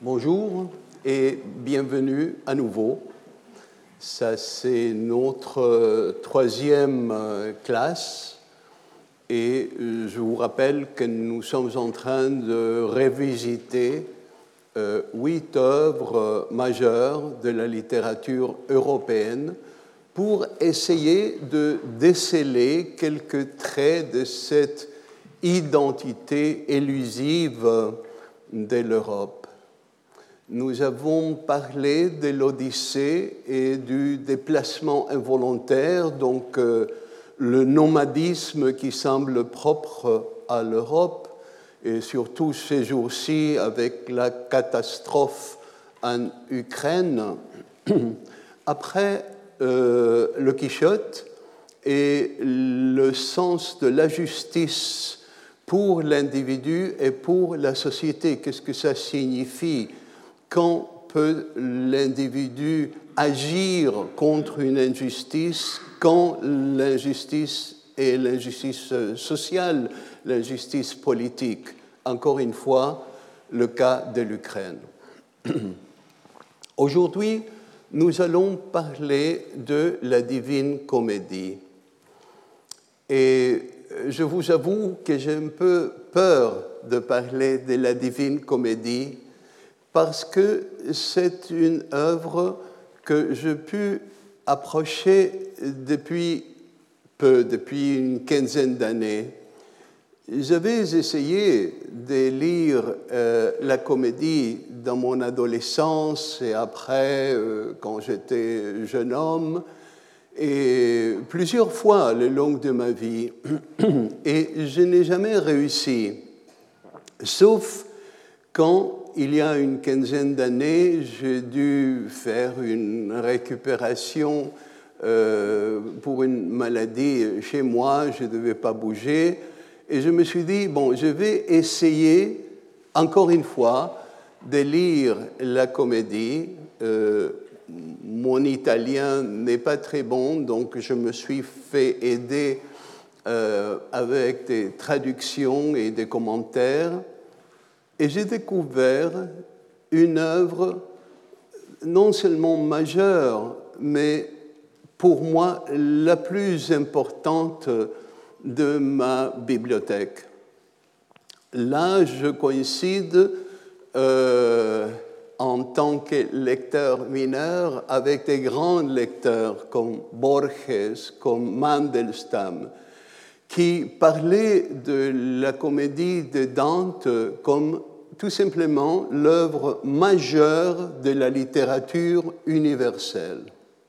Bonjour et bienvenue à nouveau. Ça, c'est notre troisième classe et je vous rappelle que nous sommes en train de revisiter 8 œuvres majeures de la littérature européenne pour essayer de déceler quelques traits de cette identité élusive de l'Europe. Nous avons parlé de l'Odyssée et du déplacement involontaire, donc le nomadisme qui semble propre à l'Europe, et surtout ces jours-ci avec la catastrophe en Ukraine. Après le Quichotte et le sens de la justice pour l'individu et pour la société, qu'est-ce que ça signifie? Quand peut l'individu agir contre une injustice, quand l'injustice est l'injustice sociale, l'injustice politique? Encore une fois, le cas de l'Ukraine. Aujourd'hui, nous allons parler de la Divine Comédie. Et je vous avoue que j'ai un peu peur de parler de la Divine Comédie parce que c'est une œuvre que j'ai pu approcher depuis une quinzaine d'années. J'avais essayé de lire la comédie dans mon adolescence et après, quand j'étais jeune homme, et plusieurs fois le long de ma vie, et je n'ai jamais réussi, sauf quand, il y a une quinzaine d'années, j'ai dû faire une récupération pour une maladie chez moi, je ne devais pas bouger, et je me suis dit, bon, je vais essayer, encore une fois, de lire la comédie. Mon italien n'est pas très bon, donc je me suis fait aider avec des traductions et des commentaires. Et j'ai découvert une œuvre non seulement majeure, mais pour moi la plus importante de ma bibliothèque. Là, je coïncide en tant que lecteur mineur avec des grands lecteurs comme Borges, comme Mandelstam, qui parlaient de la comédie de Dante comme tout simplement l'œuvre majeure de la littérature universelle.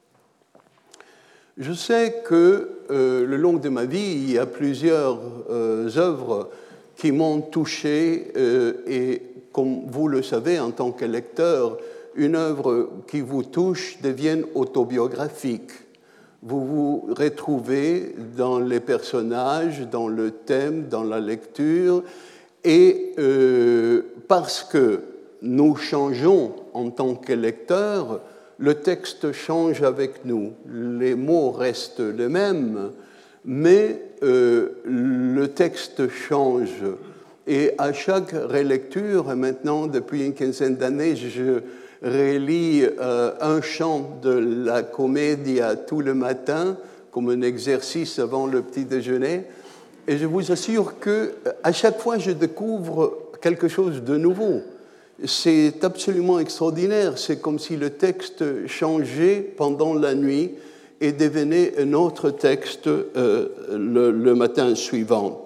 Je sais que le long de ma vie, il y a plusieurs œuvres qui m'ont touché et comme vous le savez en tant que lecteur, une œuvre qui vous touche devient autobiographique. Vous vous retrouvez dans les personnages, dans le thème, dans la lecture, et parce que nous changeons en tant que lecteurs, le texte change avec nous. Les mots restent les mêmes, mais le texte change. Et à chaque relecture, maintenant, depuis une quinzaine d'années, je relis un chant de la Commedia tout le matin, comme un exercice avant le petit déjeuner. Et je vous assure qu'à chaque fois, je découvre quelque chose de nouveau. C'est absolument extraordinaire. C'est comme si le texte changeait pendant la nuit et devenait un autre texte le matin suivant.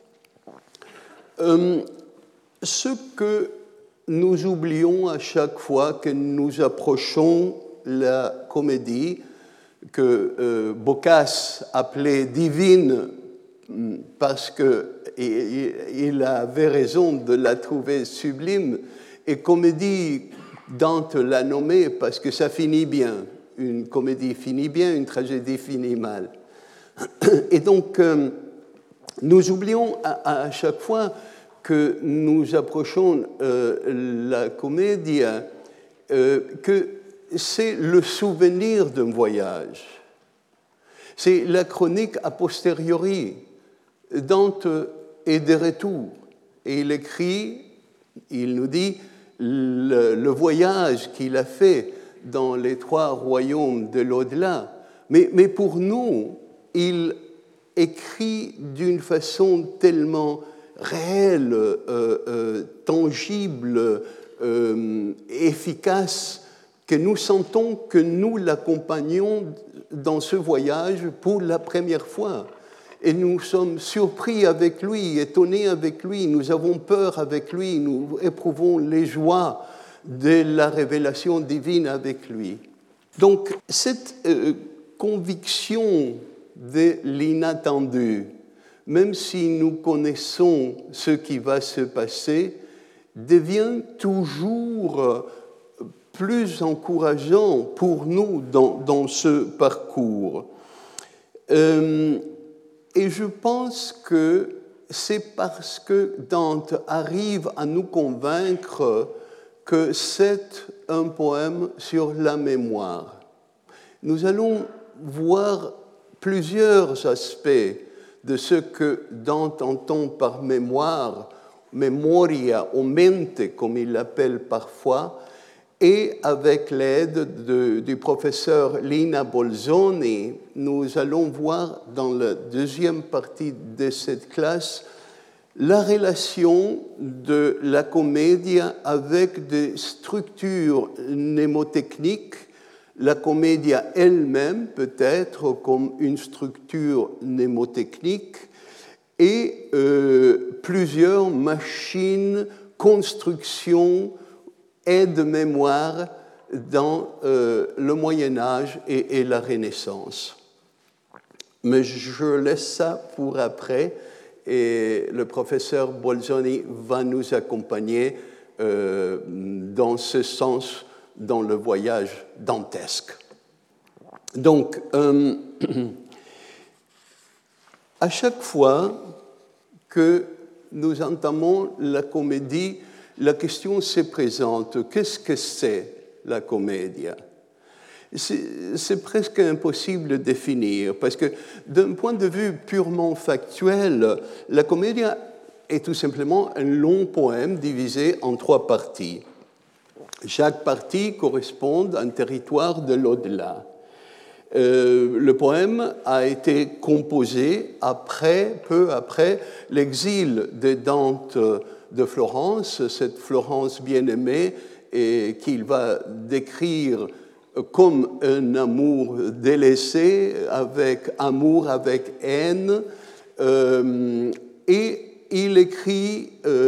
Ce que nous oublions à chaque fois que nous approchons la comédie, que Boccace appelait divine, parce qu'il avait raison de la trouver sublime, et comédie, Dante l'a nommée parce que ça finit bien. Une comédie finit bien, une tragédie finit mal. Et donc, nous oublions à chaque fois que nous approchons la comédie que c'est le souvenir d'un voyage. C'est la chronique a posteriori. Dante est de retour et il écrit, il nous dit le voyage qu'il a fait dans les 3 royaumes de l'au-delà, mais pour nous, il écrit d'une façon tellement réelle, tangible, efficace, que nous sentons que nous l'accompagnons dans ce voyage pour la première fois. Et nous sommes surpris avec lui, étonnés avec lui, nous avons peur avec lui, nous éprouvons les joies de la révélation divine avec lui. Donc, cette conviction de l'inattendu, même si nous connaissons ce qui va se passer, devient toujours plus encourageant pour nous dans ce parcours. Et je pense que c'est parce que Dante arrive à nous convaincre que c'est un poème sur la mémoire. Nous allons voir plusieurs aspects de ce que Dante entend par mémoire, memoria o mente, comme il l'appelle parfois, et avec l'aide du professeur Lina Bolzoni, nous allons voir dans la deuxième partie de cette classe la relation de la commedia avec des structures mnémotechniques, la commedia elle-même peut-être comme une structure mnémotechnique, et plusieurs machines, constructions, aide-mémoire dans le Moyen-Âge et la Renaissance. Mais je laisse ça pour après, et le professeur Bolzoni va nous accompagner dans ce sens dans le voyage dantesque. Donc, à chaque fois que nous entamons la comédie, la question se présente, qu'est-ce que c'est la commedia? C'est presque impossible de définir, parce que d'un point de vue purement factuel, la commedia est tout simplement un long poème divisé en 3 parties. Chaque partie correspond à un territoire de l'au-delà. Le poème a été composé peu après l'exil de Dante de Florence, cette Florence bien-aimée, et qu'il va décrire comme un amour délaissé, avec amour, avec haine, et il écrit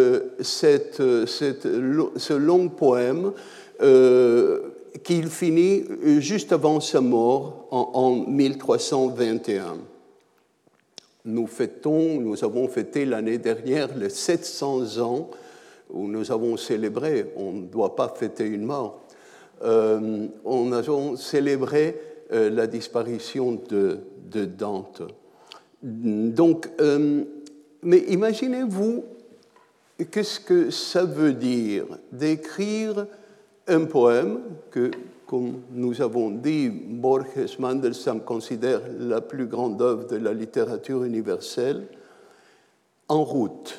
ce long poème qu'il finit juste avant sa mort en 1321. Nous avons fêté l'année dernière les 700 ans où nous avons célébré, on ne doit pas fêter une mort, on a célébré la disparition de Dante. Donc, mais imaginez-vous qu'est-ce que ça veut dire d'écrire un poème que, comme nous avons dit, Borges Mandelstam considère la plus grande œuvre de la littérature universelle, en route.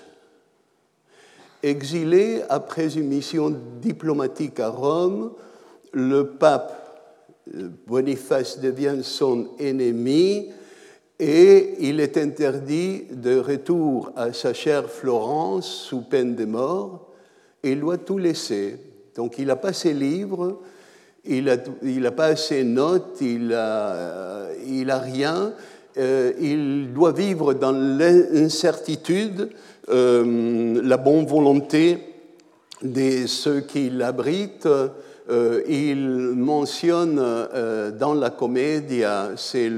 Exilé après une mission diplomatique à Rome, le pape Boniface devient son ennemi et il est interdit de retour à sa chère Florence sous peine de mort et il doit tout laisser. Donc il n'a pas ses livres, il n'a pas ses notes, il a rien, il doit vivre dans l'incertitude, la bonne volonté de ceux qui l'abritent. Il mentionne dans la Commedia, c'est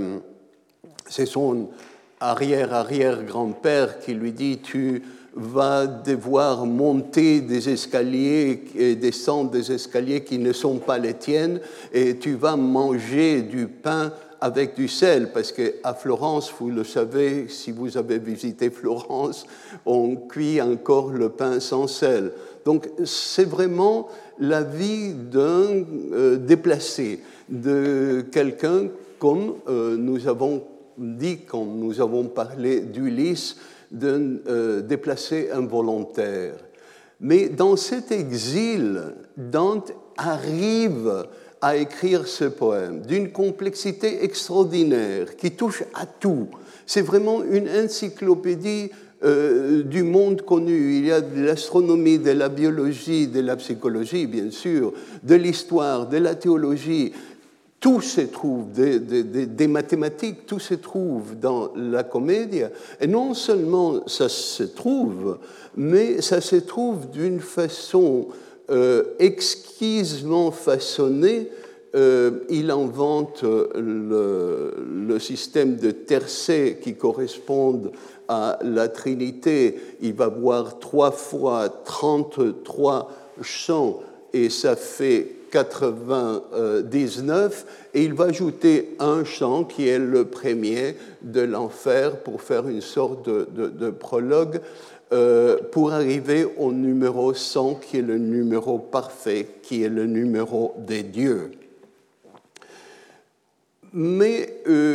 son arrière-arrière-grand-père qui lui dit « Tu vas devoir monter des escaliers et descendre des escaliers qui ne sont pas les tiennes et tu vas manger du pain avec du sel, parce qu'à Florence, vous le savez, si vous avez visité Florence, on cuit encore le pain sans sel. » Donc c'est vraiment la vie d'un déplacé, de quelqu'un comme nous avons dit quand nous avons parlé d'Ulysse, d'un déplacé involontaire. Mais dans cet exil, Dante arrive à écrire ce poème d'une complexité extraordinaire qui touche à tout. C'est vraiment une encyclopédie du monde connu. Il y a de l'astronomie, de la biologie, de la psychologie, bien sûr, de l'histoire, de la théologie. Tout se trouve, des mathématiques, tout se trouve dans la comédie. Et non seulement ça se trouve, mais ça se trouve d'une façon exquisement façonnée. Il invente le système de tercets qui correspondent à la Trinité. Il va voir 3 fois 33 chants et ça fait 99, et il va ajouter un chant qui est le premier de l'enfer pour faire une sorte de prologue pour arriver au numéro 100 qui est le numéro parfait, qui est le numéro des dieux. Mais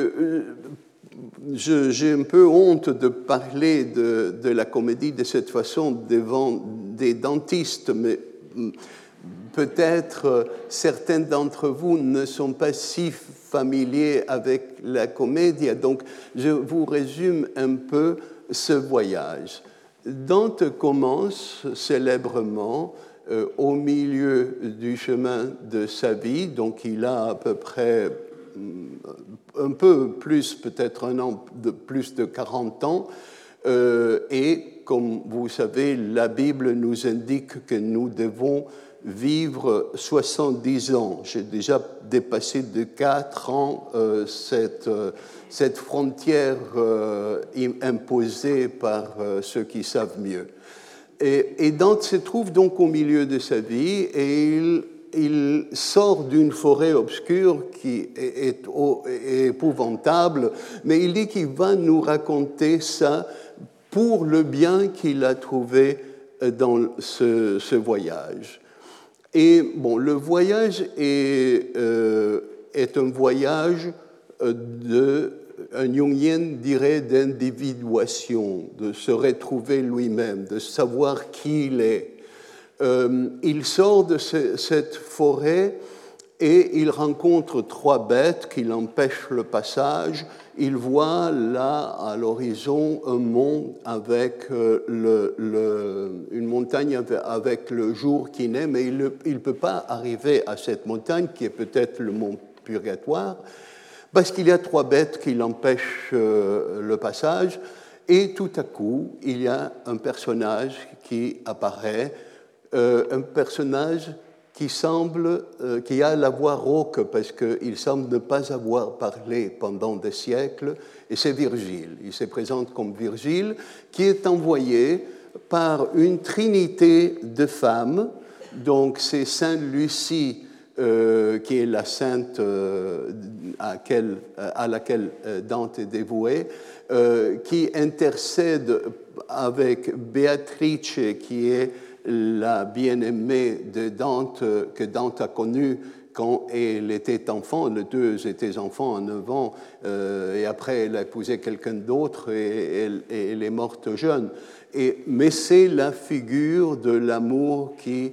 j'ai un peu honte de parler de la comédie de cette façon devant des dentistes, mais peut-être certains d'entre vous ne sont pas si familiers avec la comédie, donc je vous résume un peu ce voyage. Dante commence célèbrement au milieu du chemin de sa vie, donc il a à peu près un peu plus, peut-être un an de plus de 40 ans, et comme vous savez, la Bible nous indique que nous devons vivre 70 ans. J'ai déjà dépassé de 4 ans cette frontière imposée par ceux qui savent mieux. Et Dante se trouve donc au milieu de sa vie et il sort d'une forêt obscure qui est épouvantable, mais il dit qu'il va nous raconter ça pour le bien qu'il a trouvé dans ce voyage. Et bon, le voyage est un voyage un jungien dirait d'individuation, de se retrouver lui-même, de savoir qui il est. Il sort de cette forêt et il rencontre 3 bêtes qui l'empêchent le passage. Il voit là, à l'horizon, un mont avec une montagne avec le jour qui naît, mais il ne peut pas arriver à cette montagne, qui est peut-être le mont Purgatoire, parce qu'il y a 3 bêtes qui l'empêchent le passage. Et tout à coup, il y a un personnage qui apparaît, un personnage qui a la voix rauque parce qu'il semble ne pas avoir parlé pendant des siècles, et c'est Virgile. Il se présente comme Virgile, qui est envoyé par une trinité de femmes, donc c'est Sainte Lucie, qui est la sainte à laquelle Dante est dévoué, qui intercède avec Béatrice, qui est la bien-aimée de Dante, que Dante a connue quand elle était enfant. Les deux étaient enfants à 9 ans, et après elle a épousé quelqu'un d'autre et elle est morte jeune. Mais c'est la figure de l'amour qui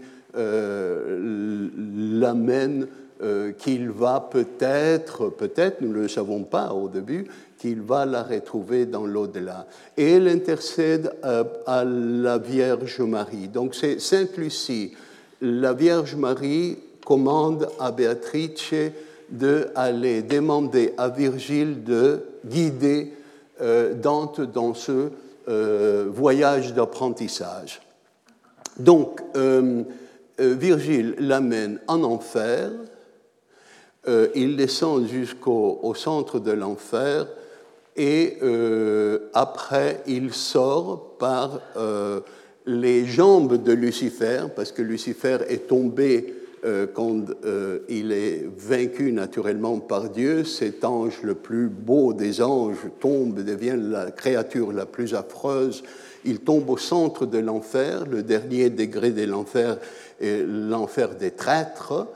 l'amène, qu'il va peut-être, nous ne le savons pas au début, qu'il va la retrouver dans l'au-delà. Et elle intercède à la Vierge Marie. Donc c'est Sainte Lucie. La Vierge Marie commande à Béatrice d'aller demander à Virgile de guider Dante dans ce voyage d'apprentissage. Donc, Virgile l'amène en enfer. Il descend jusqu'au centre de l'enfer et après il sort par les jambes de Lucifer, parce que Lucifer est tombé quand il est vaincu naturellement par Dieu. Cet ange le plus beau des anges tombe, devient la créature la plus affreuse. Il tombe au centre de l'enfer, le dernier degré de l'enfer est l'enfer des traîtres.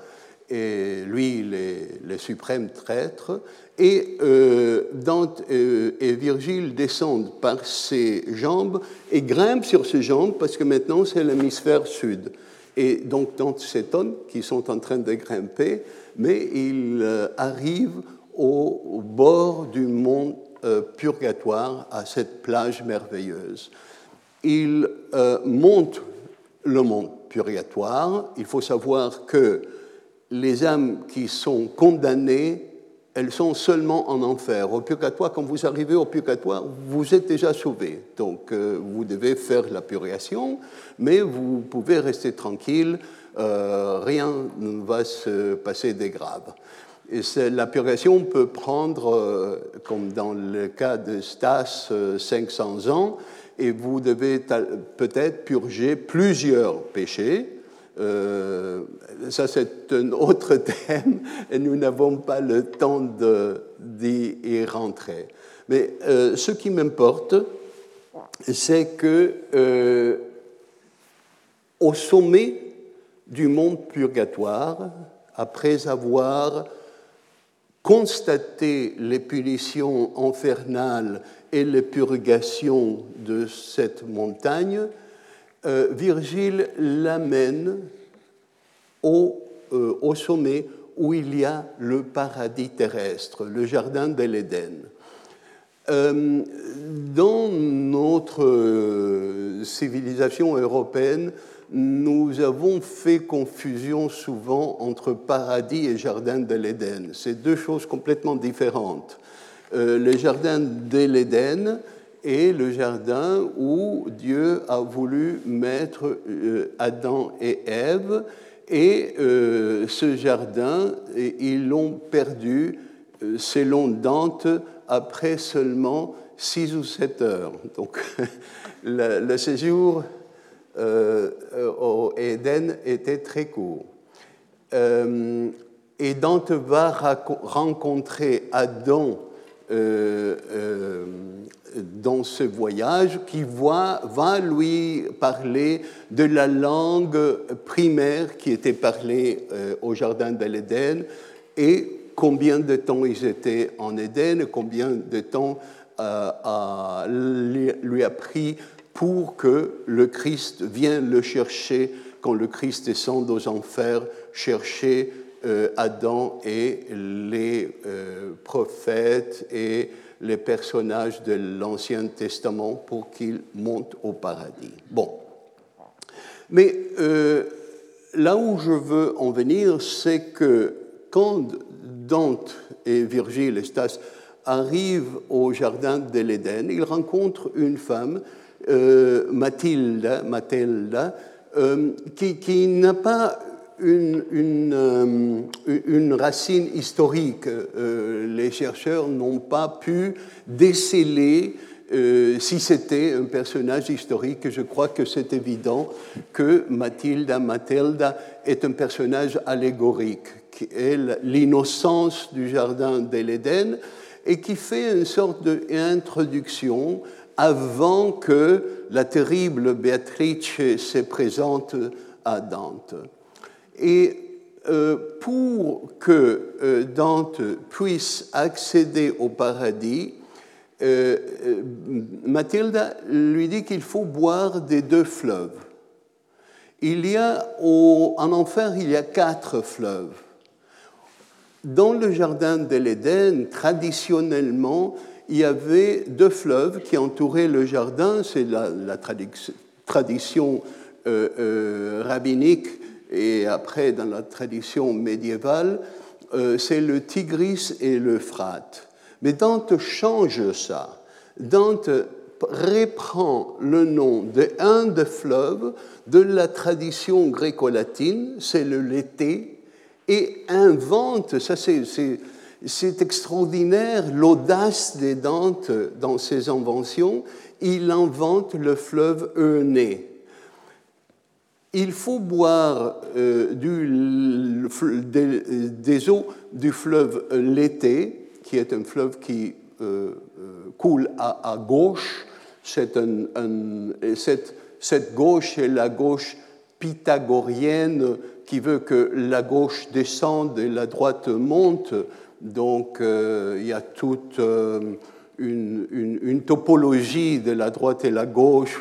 et lui, il est le suprême traître, et Dante et Virgile descendent par ses jambes et grimpent sur ses jambes parce que maintenant c'est l'hémisphère sud. Et donc Dante s'étonne qu'ils sont en train de grimper, mais il arrive au bord du mont Purgatoire, à cette plage merveilleuse. Il monte le mont Purgatoire. Il faut savoir que les âmes qui sont condamnées, elles sont seulement en enfer. Au purgatoire, quand vous arrivez au purgatoire, vous êtes déjà sauvés. Donc, vous devez faire la purgation, mais vous pouvez rester tranquille, rien ne va se passer de grave. Et la purgation peut prendre, comme dans le cas de Stas, 500 ans, et vous devez peut-être purger plusieurs péchés. Ça, c'est un autre thème, et nous n'avons pas le temps d'y rentrer. Mais ce qui m'importe, c'est que au sommet du mont Purgatoire, après avoir constaté les punitions infernales et les purgations de cette montagne, Virgile l'amène au sommet où il y a le paradis terrestre, le jardin de l'Éden. Dans notre civilisation européenne, nous avons fait confusion souvent entre paradis et jardin de l'Éden. C'est deux choses complètement différentes. Le jardin de l'Éden est le jardin où Dieu a voulu mettre Adam et Ève, et ce jardin, ils l'ont perdu, selon Dante, après seulement 6 ou 7 heures. Donc, le séjour au Éden était très court. Et Dante va rencontrer Adam dans ce voyage qui va lui parler de la langue primaire qui était parlée au jardin de l'Éden et combien de temps ils étaient en Éden, combien de temps lui a pris pour que le Christ vienne le chercher quand le Christ descend aux enfers, chercher Adam et les prophètes et les personnages de l'Ancien Testament pour qu'ils montent au paradis. Bon. Mais là où je veux en venir, c'est que quand Dante et Virgile et Stas arrivent au jardin de l'Éden, ils rencontrent une femme, Mathilda, qui n'a pas une racine historique. Les chercheurs n'ont pas pu déceler si c'était un personnage historique. Je crois que c'est évident que Mathilda est un personnage allégorique, qui est l'innocence du jardin de l'Éden et qui fait une sorte d'introduction avant que la terrible Beatrice se présente à Dante. Et pour que Dante puisse accéder au paradis, Mathilda lui dit qu'il faut boire des 2 fleuves. En enfer, il y a 4 fleuves. Dans le jardin de l'Éden, traditionnellement, il y avait 2 fleuves qui entouraient le jardin. C'est la tradition rabbinique et après dans la tradition médiévale, c'est le Tigris et l'Euphrate. Mais Dante change ça. Dante reprend le nom d'un des fleuves de la tradition gréco-latine, c'est le Lété, et invente, ça c'est extraordinaire, l'audace de Dante dans ses inventions, il invente le fleuve Euné. Il faut boire des eaux du fleuve Lété, qui est un fleuve qui coule à gauche. Cette gauche est la gauche pythagorienne qui veut que la gauche descende et la droite monte. Donc, il y a toute une topologie de la droite et la gauche,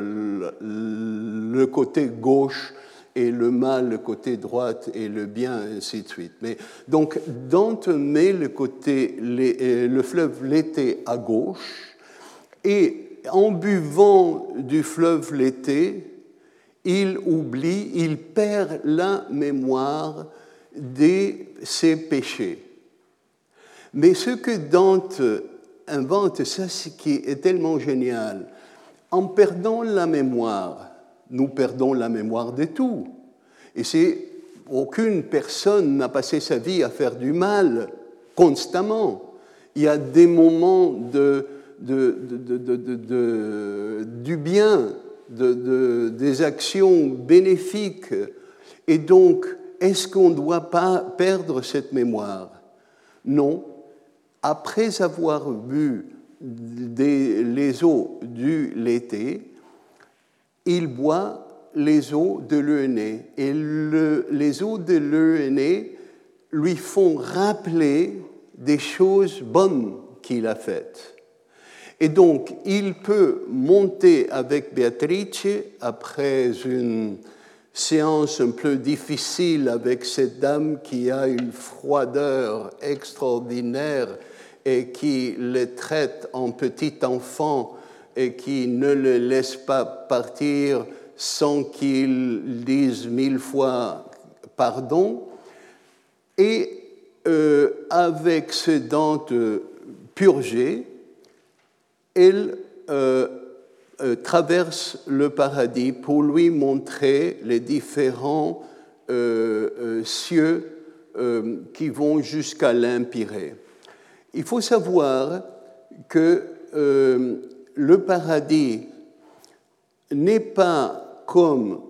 le côté gauche et le mal, le côté droite et le bien, ainsi de suite. Mais, donc, Dante met le fleuve Lété à gauche, et en buvant du fleuve Lété, il oublie, il perd la mémoire de ses péchés. Mais ce que Dante invente, ça, ce qui est tellement génial, en perdant la mémoire, nous perdons la mémoire de tout. Et aucune personne n'a passé sa vie à faire du mal constamment. Il y a des moments du bien, des actions bénéfiques. Et donc, est-ce qu'on ne doit pas perdre cette mémoire? Non. Après avoir bu les eaux du Lété, il boit les eaux de l'Euné. Et les eaux de l'Euné lui font rappeler des choses bonnes qu'il a faites. Et donc, il peut monter avec Beatrice après une séance un peu difficile avec cette dame qui a une froideur extraordinaire et qui le traite en petit enfant et qui ne le laisse pas partir sans qu'il dise 1000 fois pardon. Et avec ce Dante purgé, elle traverse le paradis pour lui montrer les différents cieux qui vont jusqu'à l'Empyrée. Il faut savoir que le paradis n'est pas comme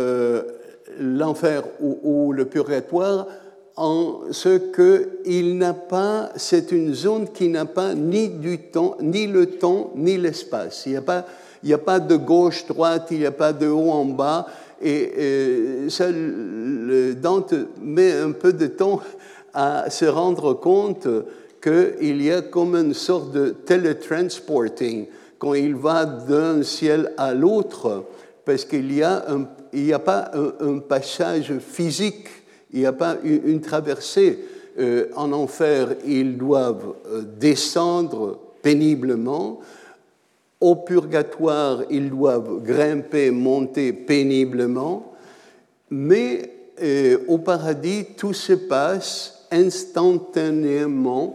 l'enfer ou le purgatoire en ce qu'il n'a pas, c'est une zone qui n'a pas ni du temps, ni le temps, ni l'espace. Il n'y a pas de gauche-droite, il n'y a pas de haut en bas, et ça, Dante met un peu de temps à se rendre compte qu'il y a comme une sorte de teletransporting quand il va d'un ciel à l'autre, parce qu'il n'y a pas un passage physique, il n'y a pas une traversée. En enfer, ils doivent descendre péniblement. Au purgatoire, ils doivent grimper, monter péniblement. Mais au paradis, tout se passe instantanément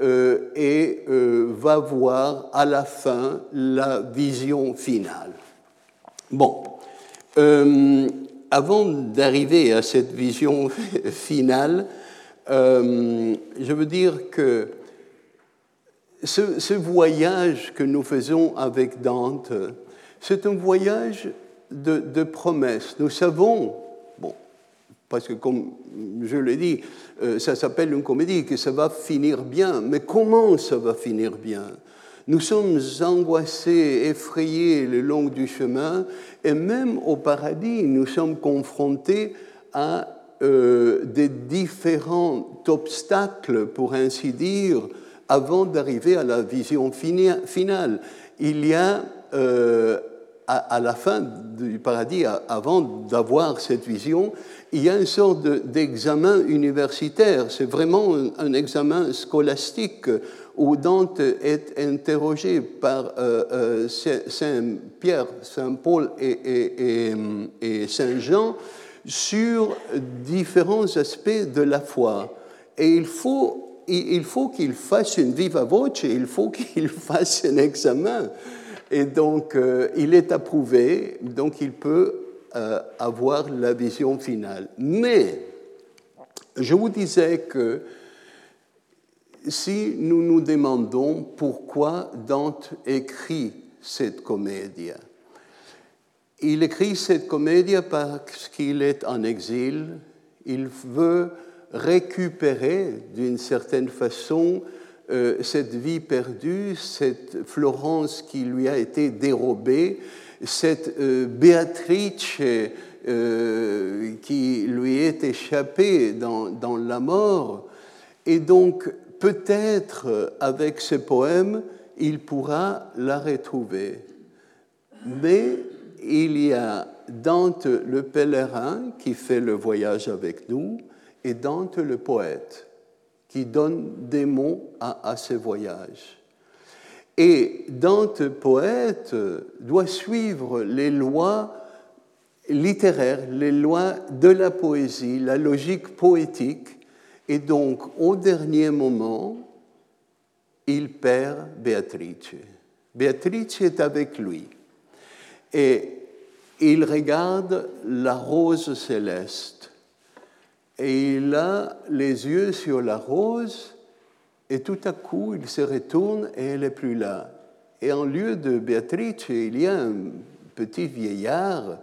et va voir à la fin la vision finale. Bon, avant d'arriver à cette vision finale, je veux dire que ce voyage que nous faisons avec Dante, c'est un voyage de promesses. Nous savons, bon, parce que comme je l'ai dit, ça s'appelle une comédie, que ça va finir bien. Mais comment ça va finir bien? Nous sommes angoissés, effrayés le long du chemin, et même au paradis, nous sommes confrontés à des différents obstacles, pour ainsi dire, avant d'arriver à la vision finale. Il y a, à la fin du paradis, avant d'avoir cette vision, il y a une sorte d'examen universitaire. C'est vraiment un examen scolastique où Dante est interrogé par Saint-Pierre, Saint-Paul et Saint-Jean sur différents aspects de la foi. Et il faut qu'il fasse une viva voce, il faut qu'il fasse un examen. Et donc, il est approuvé, donc il peut avoir la vision finale. Mais, je vous disais que si nous nous demandons pourquoi Dante écrit cette comédie, il écrit cette comédie parce qu'il est en exil, il veut récupérer d'une certaine façon cette vie perdue, cette Florence qui lui a été dérobée, cette Béatrice qui lui est échappé dans la mort. Et donc, peut-être, avec ce poème, il pourra la retrouver. Mais il y a Dante le pèlerin qui fait le voyage avec nous et Dante le poète qui donne des mots à ce voyage. Et Dante poète doit suivre les lois littéraires, les lois de la poésie, la logique poétique, et donc au dernier moment, il perd Beatrice. Beatrice est avec lui. Et il regarde la rose céleste. Et il a les yeux sur la rose, et tout à coup, il se retourne et elle n'est plus là. Et en lieu de Beatrice, il y a un petit vieillard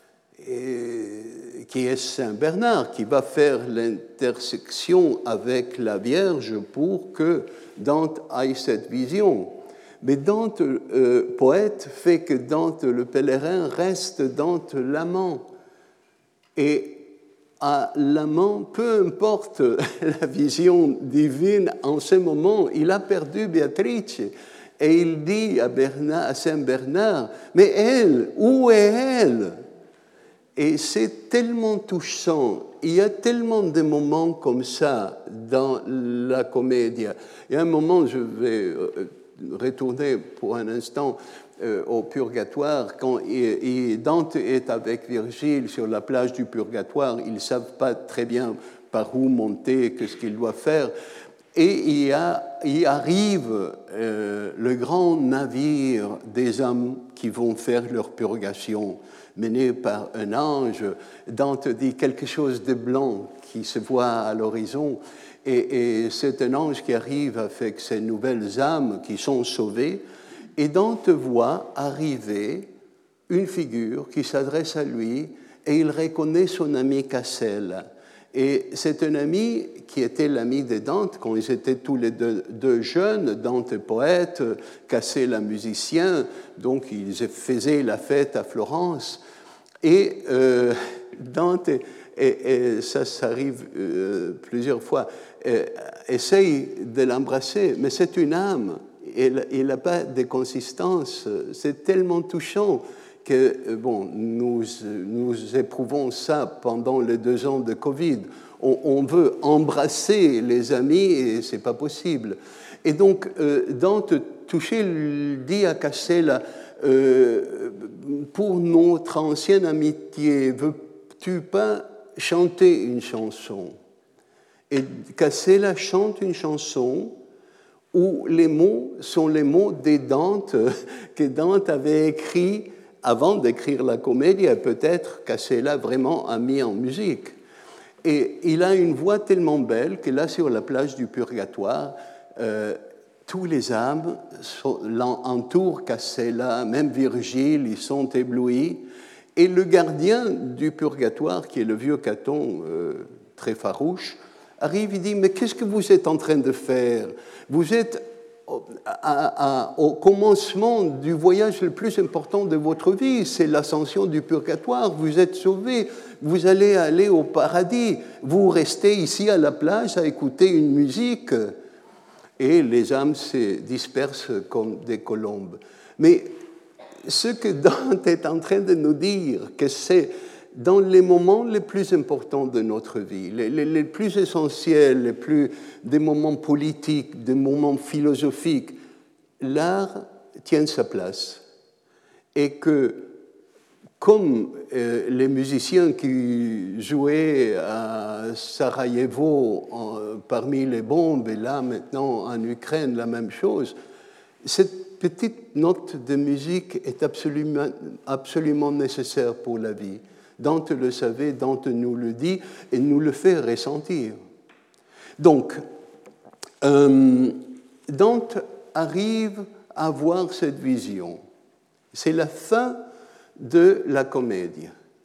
qui est Saint Bernard, qui va faire l'intersection avec la Vierge pour que Dante ait cette vision. Mais Dante, poète, fait que Dante, le pèlerin, reste Dante l'amant. Et à l'amant, peu importe la vision divine, en ce moment, il a perdu Beatrice. Et il dit à Saint Bernard, « Mais elle, où est elle ?» Et c'est tellement touchant. Il y a tellement de moments comme ça dans la comédie. Il y a un moment, je vais retourner pour un instant au Purgatoire, quand Dante est avec Virgile sur la plage du Purgatoire, ils ne savent pas très bien par où monter, qu'est-ce qu'ils doivent faire, et il arrive le grand navire des hommes qui vont faire leur purgation, mené par un ange. Dante dit quelque chose de blanc qui se voit à l'horizon, et c'est un ange qui arrive avec ces nouvelles âmes qui sont sauvées. Et Dante voit arriver une figure qui s'adresse à lui et il reconnaît son ami Cassel. Et c'est un ami qui était l'ami de Dante quand ils étaient tous les deux jeunes, Dante poète, Cassel musicien, donc ils faisaient la fête à Florence. Et Dante, et ça arrive plusieurs fois, essaye de l'embrasser, mais c'est une âme. Il n'a pas de consistance. C'est tellement touchant que nous éprouvons ça pendant les 2 ans de Covid. On veut embrasser les amis et ce n'est pas possible. Et donc, Dante, touché, dit à Cassel, pour notre ancienne amitié, veux-tu pas chanter une chanson? Et Cassel chante une chanson où les mots sont les mots de Dante, que Dante avait écrit avant d'écrire la comédie, et peut-être Cassel vraiment a mis en musique. Et il a une voix tellement belle que là, sur la plage du Purgatoire, tous les âmes l'entourent Cassel, même Virgile, ils sont éblouis. Et le gardien du Purgatoire, qui est le vieux Caton très farouche, arrive et dit « Mais qu'est-ce que vous êtes en train de faire? Vous êtes au commencement du voyage le plus important de votre vie, c'est l'ascension du Purgatoire, vous êtes sauvés, vous allez aller au paradis, vous restez ici à la plage à écouter une musique. » Et les âmes se dispersent comme des colombes. Mais ce que Dante est en train de nous dire, que c'est dans les moments les plus importants de notre vie, les plus essentiels, des moments politiques, des moments philosophiques, l'art tient sa place. Et que, comme les musiciens qui jouaient à Sarajevo parmi les bombes, et là maintenant en Ukraine, la même chose, cette petite note de musique est absolument nécessaire pour la vie. Dante le savait, Dante nous le dit et nous le fait ressentir. Donc, Dante arrive à avoir cette vision. C'est la fin de la comédie.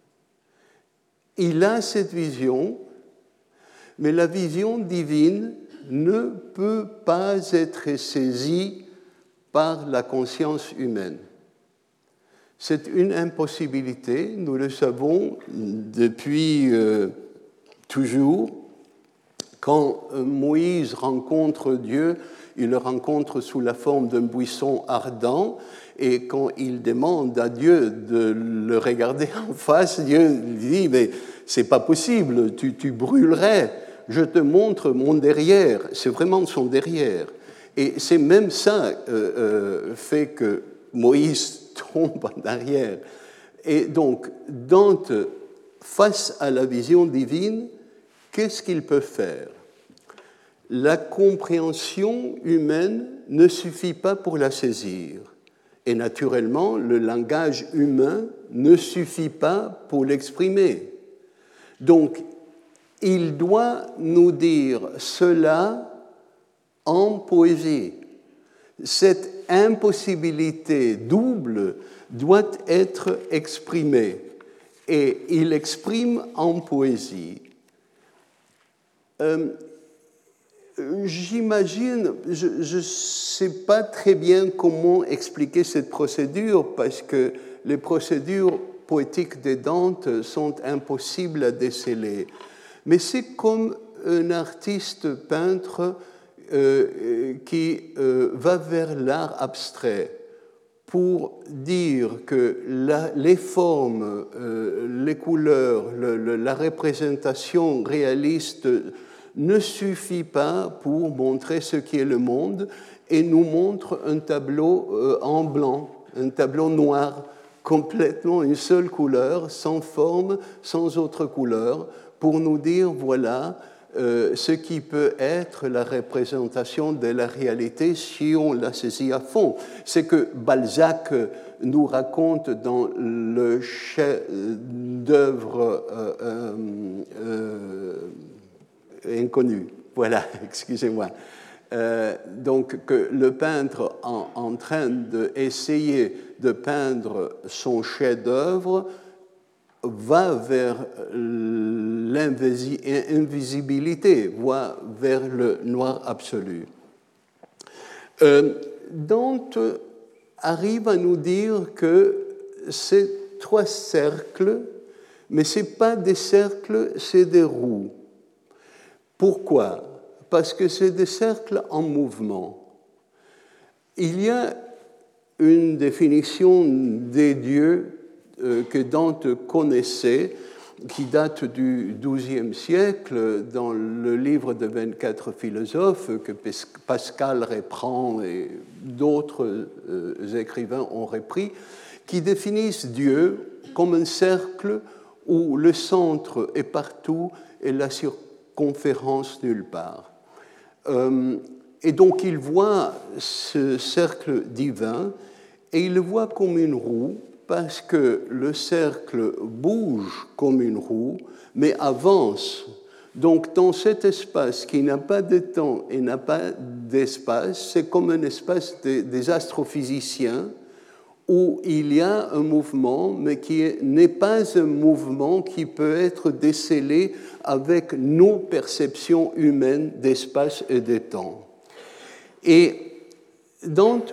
Il a cette vision, mais la vision divine ne peut pas être saisie par la conscience humaine. C'est une impossibilité, nous le savons depuis toujours. Quand Moïse rencontre Dieu, il le rencontre sous la forme d'un buisson ardent, et quand il demande à Dieu de le regarder en face, Dieu lui dit « Mais c'est pas possible, tu brûlerais, je te montre mon derrière. » C'est vraiment son derrière. Et c'est même ça fait que Moïse tombe en arrière. Et donc, Dante, face à la vision divine, qu'est-ce qu'il peut faire? La compréhension humaine ne suffit pas pour la saisir. Et naturellement, le langage humain ne suffit pas pour l'exprimer. Donc, il doit nous dire cela en poésie. Cette impossibilité double doit être exprimée. Et il l'exprime en poésie. J'imagine, je ne sais pas très bien comment expliquer cette procédure parce que les procédures poétiques de Dante sont impossibles à déceler. Mais c'est comme un artiste peintre qui va vers l'art abstrait pour dire que les formes, les couleurs, la représentation réaliste ne suffit pas pour montrer ce qu'est le monde et nous montre un tableau en blanc, un tableau noir, complètement une seule couleur, sans forme, sans autre couleur, pour nous dire, voilà, ce qui peut être la représentation de la réalité si on la saisit à fond. C'est que Balzac nous raconte dans le chef-d'œuvre inconnu. Voilà, excusez-moi. Donc, que le peintre, en train d'essayer de peindre son chef-d'œuvre, va vers l'invisibilité, va vers le noir absolu. Dante arrive à nous dire que ces trois cercles, mais ce n'est pas des cercles, c'est des roues. Pourquoi? Parce que c'est des cercles en mouvement. Il y a une définition des dieux que Dante connaissait, qui date du XIIe siècle, dans le livre de 24 philosophes que Pascal reprend et d'autres écrivains ont repris, qui définissent Dieu comme un cercle où le centre est partout et la circonférence nulle part. Et donc il voit ce cercle divin et il le voit comme une roue parce que le cercle bouge comme une roue mais avance. Donc dans cet espace qui n'a pas de temps et n'a pas d'espace, c'est comme un espace des astrophysiciens où il y a un mouvement, mais qui n'est pas un mouvement qui peut être décelé avec nos perceptions humaines d'espace et de temps. Et Dante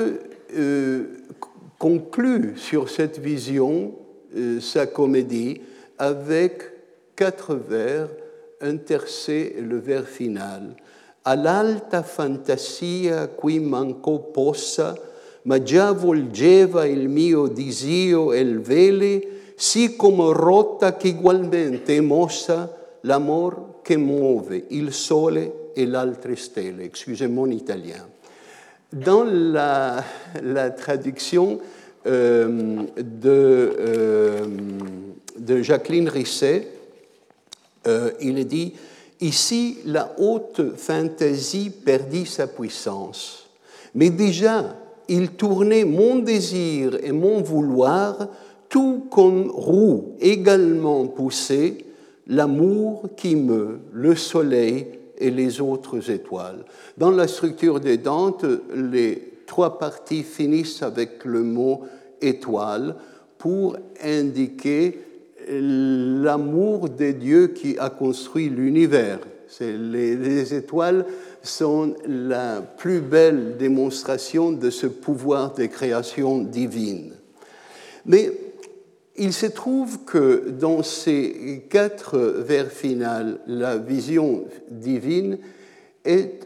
conclut sur cette vision sa comédie avec 4 vers, un tercet, le vers final. All'alta fantasia qui manco possa, ma già volgeva il mio disio e il vele, sì come rotta che ugualmente è mossa l'amor che muove il sole e l'altre stelle. Excusez mon italien. Dans la traduction de Jacqueline Risset, il est dit « Ici, la haute fantaisie perdit sa puissance, mais déjà, il tournait mon désir et mon vouloir, tout comme roue également poussée, l'amour qui meut le soleil et les autres étoiles. » Dans la structure des Dante, les 3 parties finissent avec le mot « étoile » pour indiquer l'amour de Dieu qui a construit l'univers. Les étoiles sont la plus belle démonstration de ce pouvoir de création divine. Mais il se trouve que dans ces 4 vers finales, la vision divine est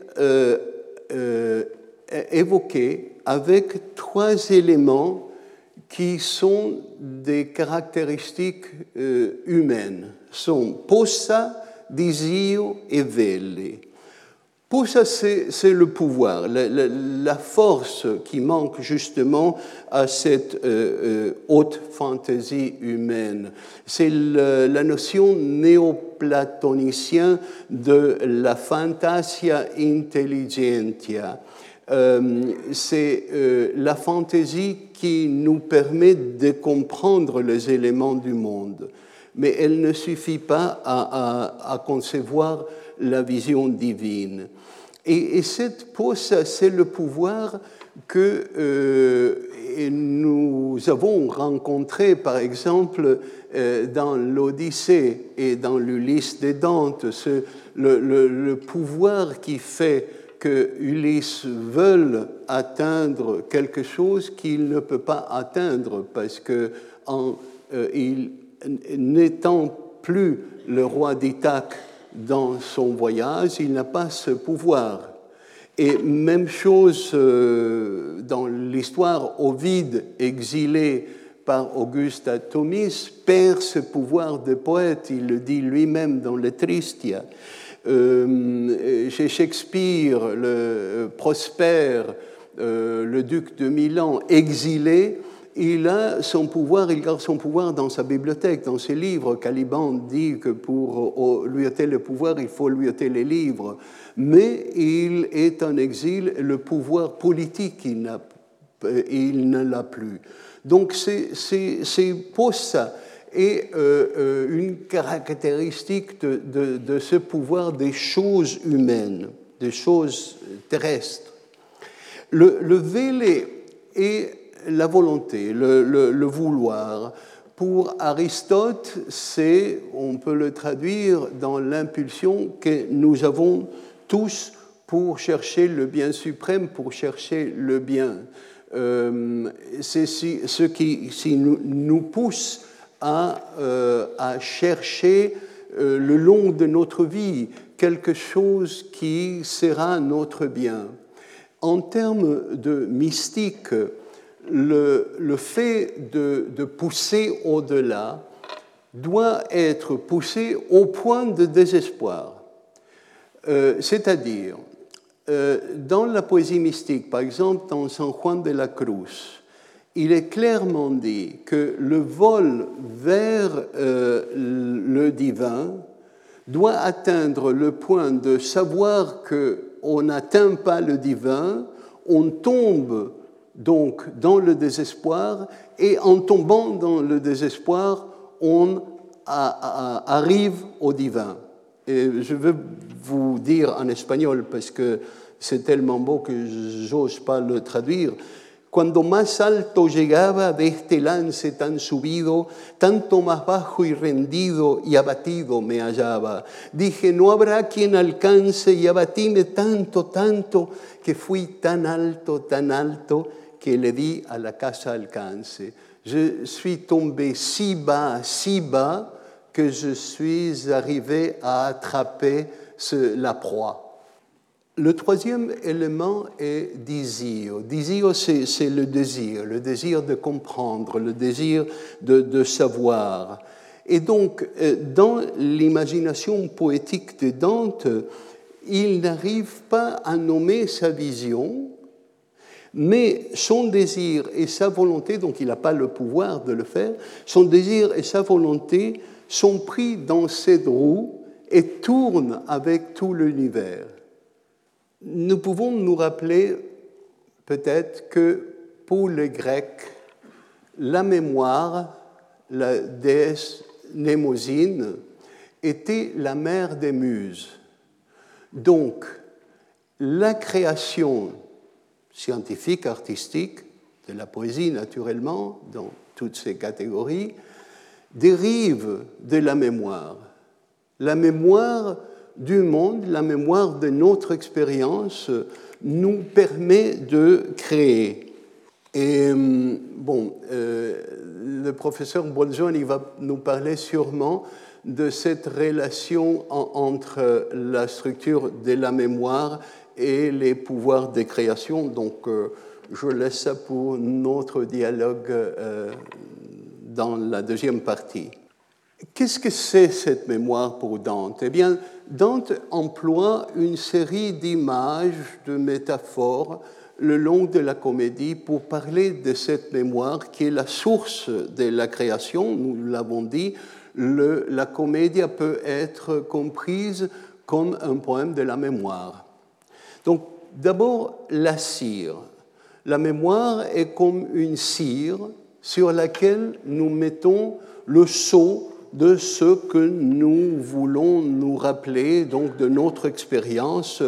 évoquée avec 3 éléments qui sont des caractéristiques humaines, sont possa, disio et velle. Possa, c'est le pouvoir, la force qui manque justement à cette haute fantaisie humaine. C'est la notion néoplatonicienne de la fantasia intelligentia. C'est la fantaisie qui nous permet de comprendre les éléments du monde. Mais elle ne suffit pas à concevoir la vision divine. Et cette possa, c'est le pouvoir que nous avons rencontré, par exemple, dans l'Odyssée et dans l'Ulysse de Dante. C'est le pouvoir qui fait que Ulysse veut atteindre quelque chose qu'il ne peut pas atteindre parce que n'étant plus le roi d'Ithaque dans son voyage, il n'a pas ce pouvoir. Et même chose dans l'histoire, Ovide, exilé par Auguste Atomis, perd ce pouvoir de poète, il le dit lui-même dans le Tristia. Chez Shakespeare, le Prosper, le duc de Milan, exilé, il a son pouvoir, il garde son pouvoir dans sa bibliothèque, dans ses livres. Caliban dit que pour lui ôter le pouvoir, il faut lui ôter les livres. Mais il est en exil, le pouvoir politique, il ne l'a plus. Donc c'est possa est une caractéristique de ce pouvoir des choses humaines, des choses terrestres. Le vele est la volonté, le vouloir. Pour Aristote, on peut le traduire dans l'impulsion que nous avons tous pour chercher le bien suprême, pour chercher le bien. C'est ce qui nous pousse à chercher le long de notre vie quelque chose qui sera notre bien. En termes de mystique, le fait de pousser au-delà doit être poussé au point de désespoir. C'est-à-dire, dans la poésie mystique, par exemple dans San Juan de la Cruz, il est clairement dit que le vol vers le divin doit atteindre le point de savoir qu'on n'atteint pas le divin, on tombe donc dans le désespoir, et en tombant dans le désespoir, on arrive au divin. Et je veux vous dire en espagnol, parce que c'est tellement beau que j'ose pas le traduire. Cuando más alto llegaba de este lance tan subido, tanto más bajo y rendido y abatido me hallaba. Dije, no habrá quien alcance, y abatíme tanto, tanto, que fui tan alto, que le di à la casa alcance. Je suis tombé si bas, que je suis arrivé à attraper la proie. Le troisième élément est disio. Disio, c'est le désir de comprendre, le désir de savoir. Et donc, dans l'imagination poétique de Dante, il n'arrive pas à nommer sa vision, mais son désir et sa volonté, donc il n'a pas le pouvoir de le faire, son désir et sa volonté sont pris dans cette roue et tournent avec tout l'univers. Nous pouvons nous rappeler peut-être que pour les Grecs, la mémoire, la déesse Mnémosyne, était la mère des muses. Donc, la création scientifique, artistique, de la poésie naturellement, dans toutes ces catégories, dérive de la mémoire. La mémoire du monde, la mémoire de notre expérience nous permet de créer. Et bon, le professeur Bolzoni va nous parler sûrement de cette relation entre la structure de la mémoire et les pouvoirs de création. Donc, je laisse ça pour notre dialogue dans la deuxième partie. Qu'est-ce que c'est cette mémoire pour Dante? Eh bien, Dante emploie une série d'images, de métaphores le long de la comédie pour parler de cette mémoire qui est la source de la création. Nous l'avons dit, la comédie peut être comprise comme un poème de la mémoire. Donc, d'abord, la cire. La mémoire est comme une cire sur laquelle nous mettons le sceau de ce que nous voulons nous rappeler, donc de notre expérience.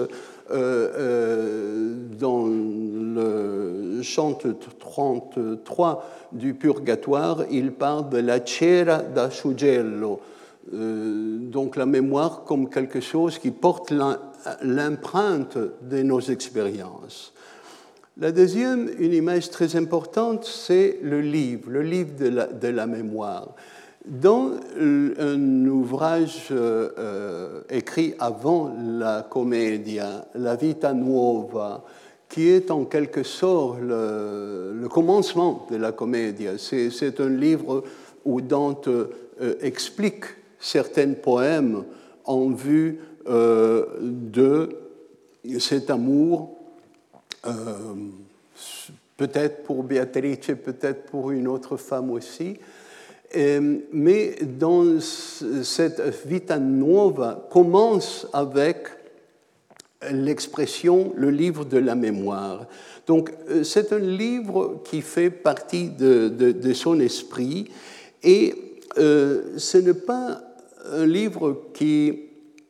Dans le chant 33 du Purgatoire, il parle de la cera da suggello, donc la mémoire comme quelque chose qui porte l'empreinte de nos expériences. La deuxième, une image très importante, c'est le livre de la mémoire. Dans un ouvrage écrit avant la Commedia, La Vita Nuova, qui est en quelque sorte le commencement de la Commedia, c'est un livre où Dante explique certains poèmes en vue de cet amour, peut-être pour Beatrice, peut-être pour une autre femme aussi. Mais dans cette Vita Nuova commence avec l'expression le livre de la mémoire. Donc c'est un livre qui fait partie de son esprit et ce n'est pas un livre qui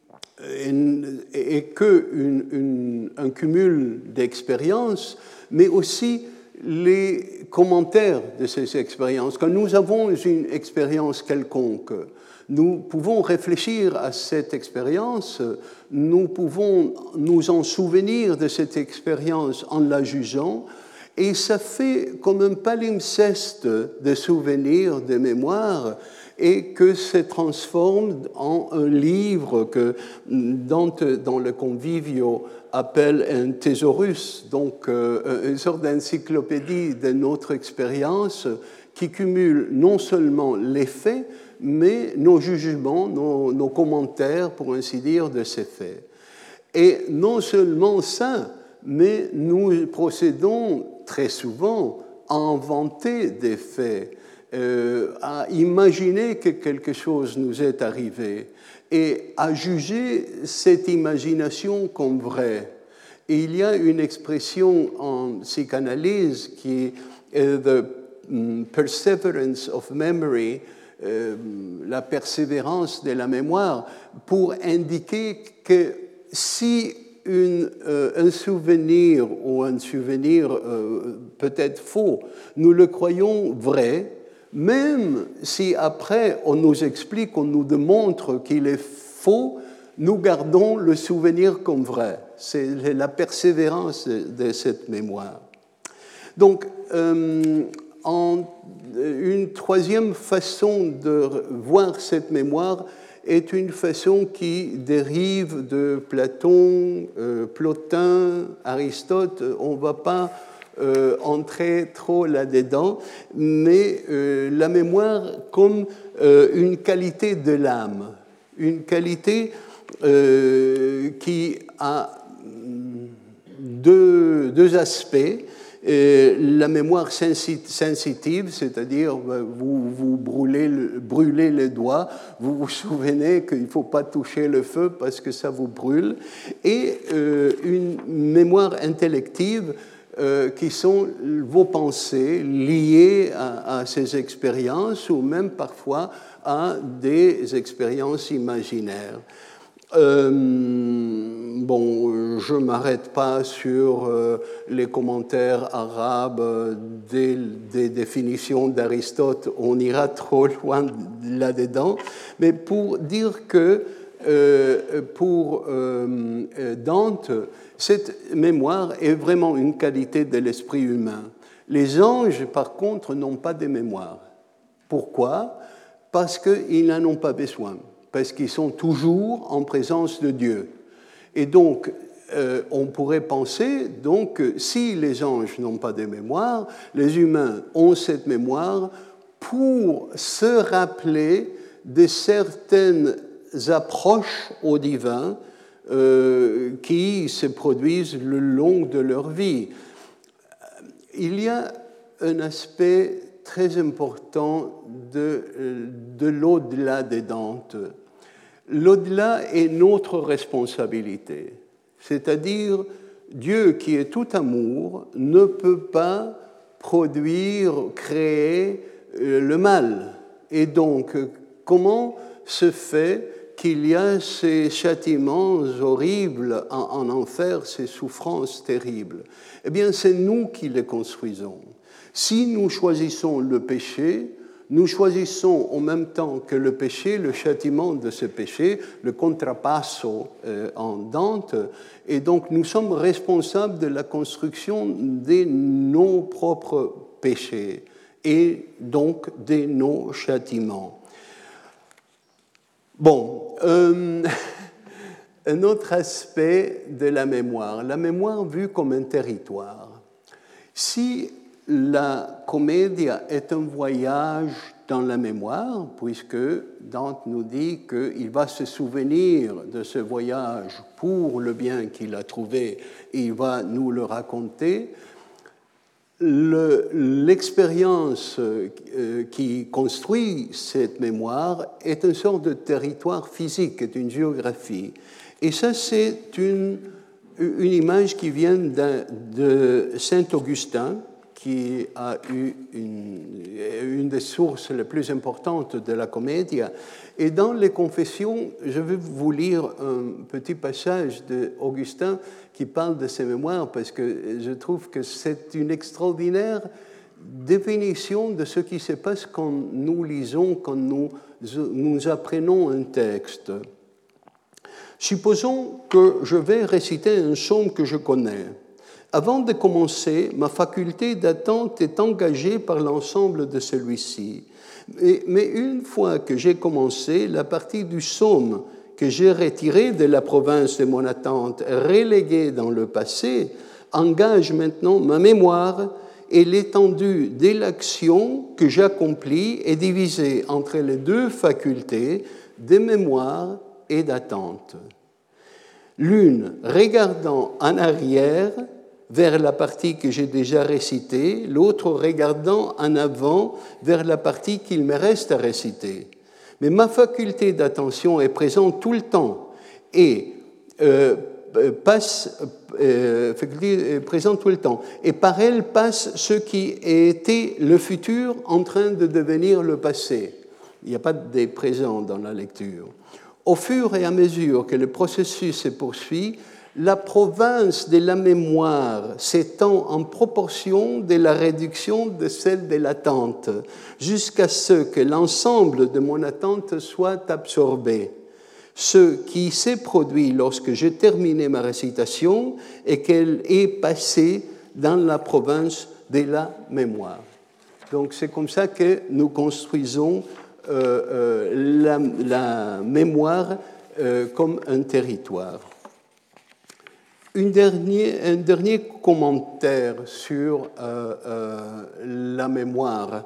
est un cumul d'expériences, mais aussi les commentaires de ces expériences. Quand nous avons une expérience quelconque, nous pouvons réfléchir à cette expérience, nous pouvons nous en souvenir de cette expérience en la jugeant, et ça fait comme un palimpseste de souvenirs, de mémoires, et que se transforme en un livre que Dante, dans le Convivio, appelle un thésaurus, donc une sorte d'encyclopédie de notre expérience qui cumule non seulement les faits, mais nos jugements, nos commentaires, pour ainsi dire, de ces faits. Et non seulement ça, mais nous procédons très souvent à inventer des faits, à imaginer que quelque chose nous est arrivé et à juger cette imagination comme vraie. Et il y a une expression en psychanalyse qui est the perseverance of memory, la persévérance de la mémoire, pour indiquer que si un souvenir ou un souvenir peut-être faux, nous le croyons vrai, même si après on nous explique, on nous démontre qu'il est faux, nous gardons le souvenir comme vrai. C'est la persévérance de cette mémoire. Donc, une troisième façon de voir cette mémoire est une façon qui dérive de Platon, Plotin, Aristote. On ne va pas entrer trop là-dedans, mais la mémoire comme une qualité de l'âme, une qualité qui a deux aspects. La mémoire sensitive, c'est-à-dire vous brûlez les doigts, vous vous souvenez qu'il ne faut pas toucher le feu parce que ça vous brûle, et une mémoire intellective qui sont vos pensées liées à ces expériences ou même parfois à des expériences imaginaires. Bon, je ne m'arrête pas sur les commentaires arabes des définitions d'Aristote, on ira trop loin là-dedans, mais pour dire que pour Dante, cette mémoire est vraiment une qualité de l'esprit humain. Les anges, par contre, n'ont pas de mémoire. Pourquoi? Parce qu'ils n'en ont pas besoin, parce qu'ils sont toujours en présence de Dieu. Et donc, on pourrait penser donc, que si les anges n'ont pas de mémoire, les humains ont cette mémoire pour se rappeler de certaines approches au divin qui se produisent le long de leur vie. Il y a un aspect très important de l'au-delà des Dante. L'au-delà est notre responsabilité, c'est-à-dire Dieu qui est tout amour ne peut pas produire, créer le mal. Et donc, comment se fait qu'il y a ces châtiments horribles en enfer, ces souffrances terribles? Eh bien, c'est nous qui les construisons. Si nous choisissons le péché, nous choisissons en même temps que le péché, le châtiment de ce péché, le contrapasso en Dante, et donc nous sommes responsables de la construction de nos propres péchés et donc de nos châtiments. Bon, un autre aspect de la mémoire vue comme un territoire. Si la commedia est un voyage dans la mémoire, puisque Dante nous dit qu'il va se souvenir de ce voyage pour le bien qu'il a trouvé et il va nous le raconter, l'expérience qui construit cette mémoire est une sorte de territoire physique, est une géographie. Et ça, c'est une image qui vient de Saint Augustin, qui a eu une des sources les plus importantes de la Commedia. Et dans les Confessions, je vais vous lire un petit passage d'Augustin qui parle de ses mémoires, parce que je trouve que c'est une extraordinaire définition de ce qui se passe quand nous lisons, quand nous apprenons un texte. Supposons que je vais réciter un psaume que je connais. Avant de commencer, ma faculté d'attente est engagée par l'ensemble de celui-ci. Mais une fois que j'ai commencé, la partie du psaume que j'ai retirée de la province de mon attente, reléguée dans le passé, engage maintenant ma mémoire et l'étendue de l'action que j'accomplis est divisée entre les deux facultés de mémoire et d'attente. L'une regardant en arrière vers la partie que j'ai déjà récitée, l'autre regardant en avant vers la partie qu'il me reste à réciter. Mais ma faculté d'attention est présente tout le temps et présente tout le temps. Et par elle passe ce qui était le futur en train de devenir le passé. Il n'y a pas de présent dans la lecture. Au fur et à mesure que le processus se poursuit, la province de la mémoire s'étend en proportion de la réduction de celle de l'attente, jusqu'à ce que l'ensemble de mon attente soit absorbé. Ce qui s'est produit lorsque j'ai terminé ma récitation est qu'elle est passée dans la province de la mémoire. Donc c'est comme ça que nous construisons la mémoire comme un territoire. Un dernier commentaire sur la mémoire.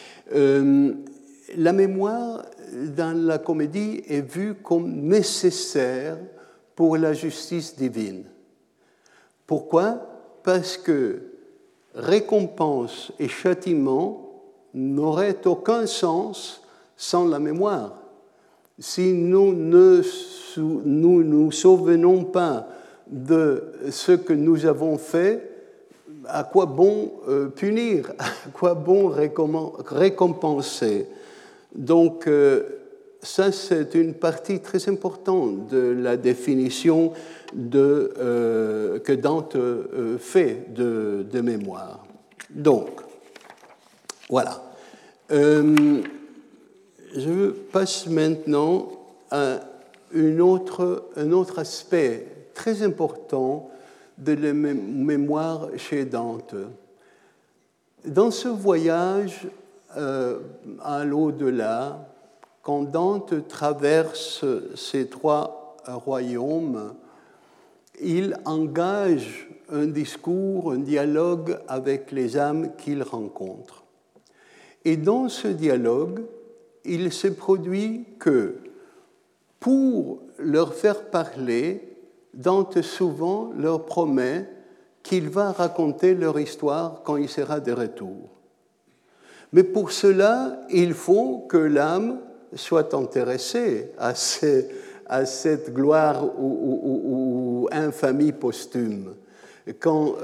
La mémoire, dans la comédie, est vue comme nécessaire pour la justice divine. Pourquoi? Parce que récompense et châtiment n'auraient aucun sens sans la mémoire. Si nous ne nous souvenons pas de ce que nous avons fait, à quoi bon punir, à quoi bon récompenser? Donc, ça, c'est une partie très importante de la définition que Dante fait de mémoire. Donc, voilà. Je passe maintenant à un autre aspect très important de la mémoire chez Dante. Dans ce voyage à l'au-delà, quand Dante traverse ces trois royaumes, il engage un discours, un dialogue avec les âmes qu'il rencontre. Et dans ce dialogue, il se produit que, pour leur faire parler, Dante souvent leur promet qu'il va raconter leur histoire quand il sera de retour. Mais pour cela, il faut que l'âme soit intéressée à cette gloire ou infamie posthume. Quand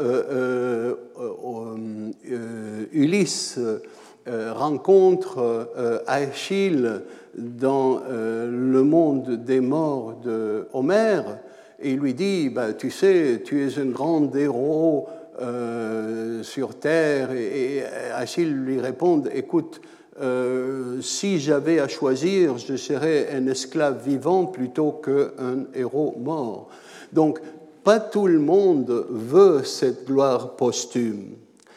Ulysse rencontre Achille dans le monde des morts de Homère, et il lui dit, tu sais, tu es un grand héros sur terre, et Achille lui répond, écoute, si j'avais à choisir, je serais un esclave vivant plutôt qu'un héros mort. Donc, pas tout le monde veut cette gloire posthume.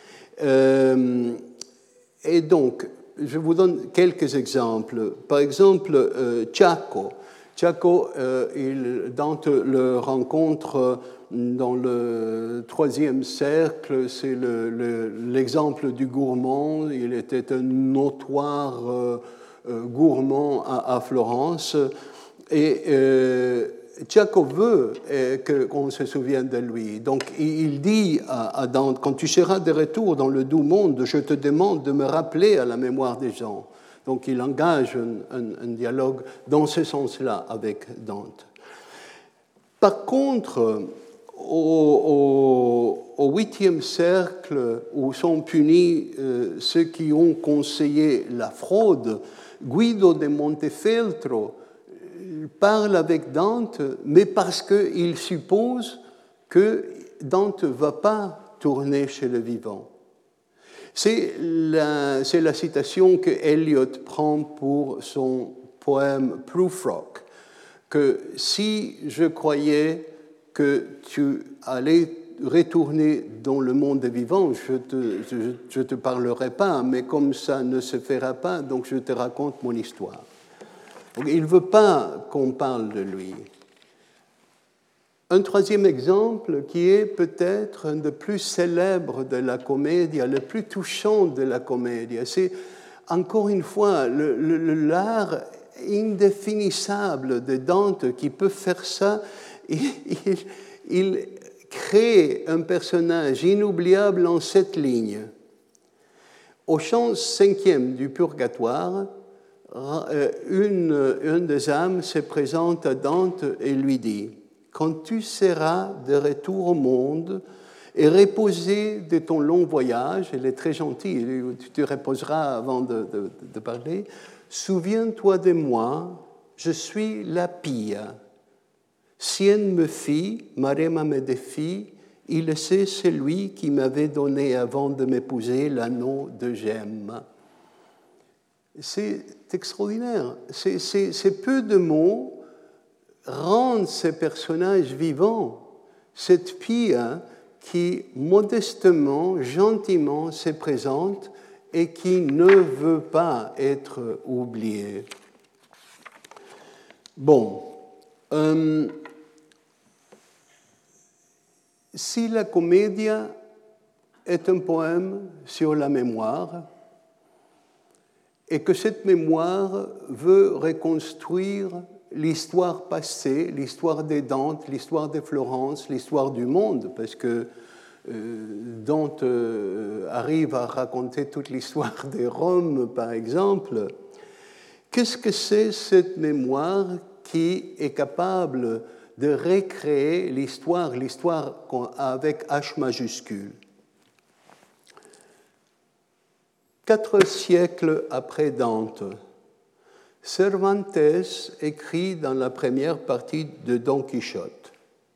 Et donc, je vous donne quelques exemples. Par exemple, Ciacco. Ciacco, Dante le rencontre dans le IIIe cercle, c'est l'exemple du gourmand. Il était un notoire gourmand à Florence. Et Ciacco veut qu'on se souvienne de lui. Donc il dit à Dante, quand tu seras de retour dans le doux monde, je te demande de me rappeler à la mémoire des gens. Donc il engage un dialogue dans ce sens-là avec Dante. Par contre, au 8e cercle, où sont punis ceux qui ont conseillé la fraude, Guido de Montefeltro parle avec Dante, mais parce qu'il suppose que Dante ne va pas tourner chez le vivant. C'est la citation que Eliot prend pour son poème Prufrock, que si je croyais que tu allais retourner dans le monde des vivants, je te parlerai pas, mais comme ça ne se fera pas, donc je te raconte mon histoire. Donc, il ne veut pas qu'on parle de lui. Un troisième exemple qui est peut-être un des plus célèbres de la comédie, le plus touchant de la comédie, c'est encore une fois l'art indéfinissable de Dante qui peut faire ça. Il crée un personnage inoubliable en 7 lignes. Au chant 5e du Purgatoire, une des âmes se présente à Dante et lui dit « Quand tu seras de retour au monde et reposé de ton long voyage, elle est très gentille, tu te reposeras avant de parler, souviens-toi de moi, je suis la Pia. Sienne me fit, Marema me défie, il sait celui qui m'avait donné avant de m'épouser l'anneau de gemme. » C'est extraordinaire. Ces peu de mots rendent ces personnages vivants. Cette Pia qui, modestement, gentiment, se présente et qui ne veut pas être oubliée. Bon. Si la Commedia est un poème sur la mémoire, et que cette mémoire veut reconstruire l'histoire passée, l'histoire des Dante, l'histoire de Florence, l'histoire du monde, parce que Dante arrive à raconter toute l'histoire de Rome, par exemple. Qu'est-ce que c'est cette mémoire qui est capable de recréer l'histoire avec H majuscule? 4 siècles après Dante, Cervantes écrit dans la première partie de Don Quichotte.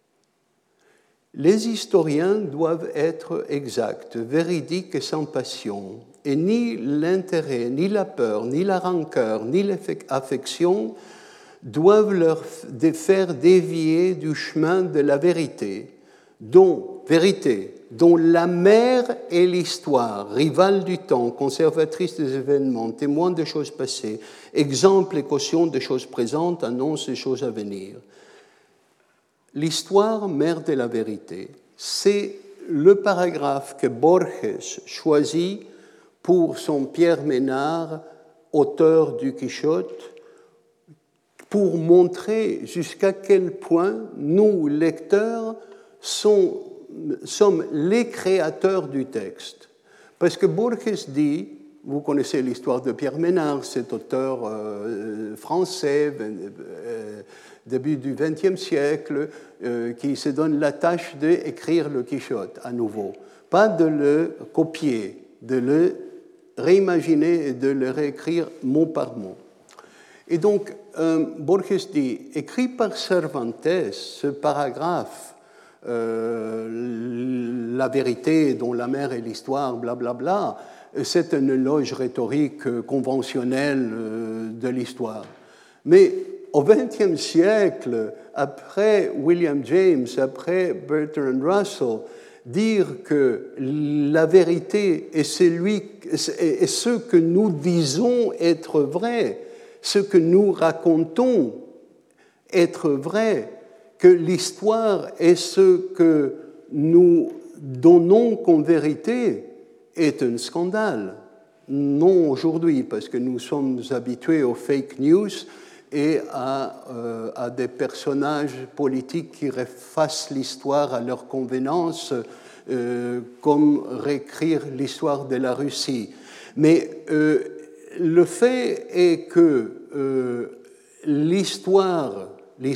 Les historiens doivent être exacts, véridiques et sans passion, et ni l'intérêt, ni la peur, ni la rancœur, ni l'affection doivent leur faire dévier du chemin de la vérité, dont, vérité, dont la mer est l'histoire, rivale du temps, conservatrice des événements, témoin des choses passées, exemple et caution des choses présentes, annonce des choses à venir. L'histoire, mère de la vérité, c'est le paragraphe que Borges choisit pour son Pierre Ménard, auteur du Quichotte, pour montrer jusqu'à quel point nous, lecteurs, sommes les créateurs du texte. Parce que Borges dit, vous connaissez l'histoire de Pierre Ménard, cet auteur français, début du XXe siècle, qui se donne la tâche d'écrire le Quichotte à nouveau. Pas de le copier, de le réimaginer et de le réécrire mot par mot. Et donc, Borges dit, écrit par Cervantes, ce paragraphe, la vérité dont la mer est l'histoire, blablabla, c'est une éloge rhétorique conventionnelle de l'histoire. Mais au XXe siècle, après William James, après Bertrand Russell, dire que la vérité est ce que nous disons être vrai, ce que nous racontons être vrai, que l'histoire est ce que nous donnons comme vérité, est un scandale. Non aujourd'hui, parce que nous sommes habitués aux fake news et à des personnages politiques qui refassent l'histoire à leur convenance, comme réécrire l'histoire de la Russie. Mais le fait est que l'histoire